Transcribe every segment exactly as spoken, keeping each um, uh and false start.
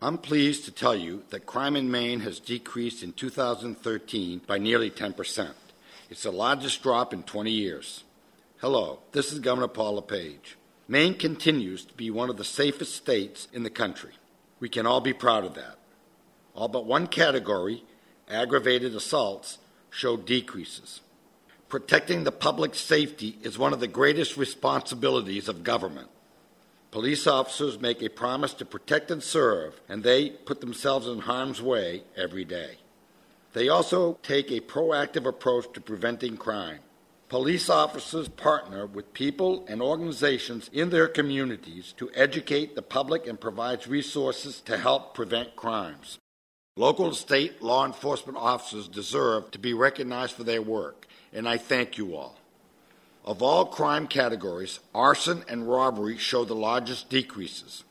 I'm pleased to tell you that crime in Maine has decreased in two thousand thirteen by nearly ten percent. It's the largest drop in twenty years. Hello, this is Governor Paul LePage. Maine continues to be one of the safest states in the country. We can all be proud of that. All but one category, aggravated assaults, showed decreases. Protecting the public safety is one of the greatest responsibilities of government. Police officers make a promise to protect and serve, and they put themselves in harm's way every day. They also take a proactive approach to preventing crime. Police officers partner with people and organizations in their communities to educate the public and provide resources to help prevent crimes. Local and state law enforcement officers deserve to be recognized for their work, and I thank you all. Of all crime categories, arson and robbery show the largest decreases.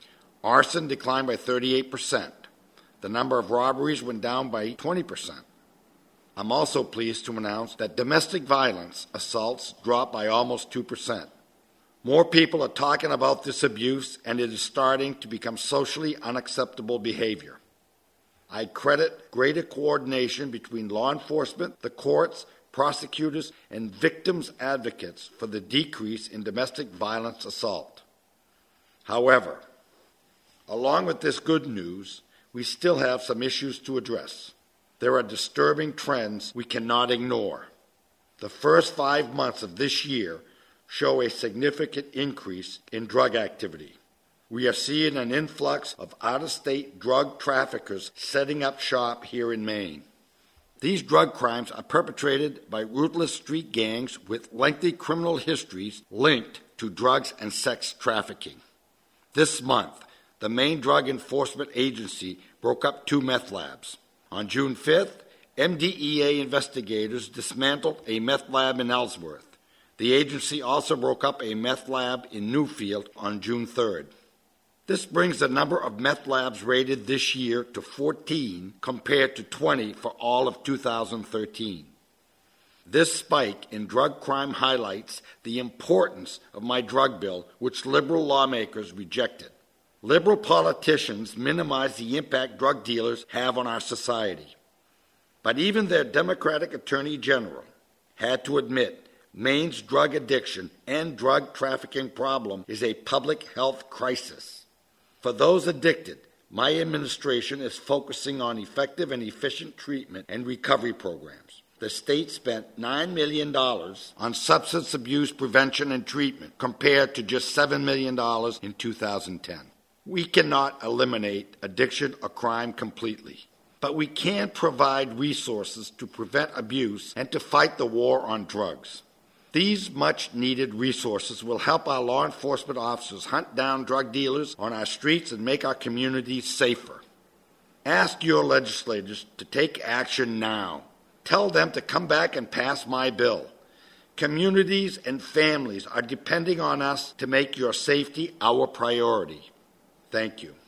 Arson declined by thirty-eight percent. The number of robberies went down by twenty percent. I'm also pleased to announce that domestic violence assaults dropped by almost two percent. More people are talking about this abuse, and it is starting to become socially unacceptable behavior. I credit greater coordination between law enforcement, the courts, prosecutors, and victims' advocates for the decrease in domestic violence assault. However, along with this good news, we still have some issues to address. There are disturbing trends we cannot ignore. The first five months of this year show a significant increase in drug activity. We are seeing an influx of out-of-state drug traffickers setting up shop here in Maine. These drug crimes are perpetrated by ruthless street gangs with lengthy criminal histories linked to drugs and sex trafficking. This month, the Maine Drug Enforcement Agency broke up two meth labs. On June fifth, M D E A investigators dismantled a meth lab in Ellsworth. The agency also broke up a meth lab in Newfield on June third. This brings the number of meth labs raided this year to fourteen compared to twenty for all of two thousand thirteen. This spike in drug crime highlights the importance of my drug bill, which liberal lawmakers rejected. Liberal politicians minimize the impact drug dealers have on our society. But even their Democratic Attorney General had to admit Maine's drug addiction and drug trafficking problem is a public health crisis. For those addicted, my administration is focusing on effective and efficient treatment and recovery programs. The state spent nine million dollars on substance abuse prevention and treatment compared to just seven million dollars in two thousand ten. We cannot eliminate addiction or crime completely, but we can provide resources to prevent abuse and to fight the war on drugs. These much-needed resources will help our law enforcement officers hunt down drug dealers on our streets and make our communities safer. Ask your legislators to take action now. Tell them to come back and pass my bill. Communities and families are depending on us to make your safety our priority. Thank you.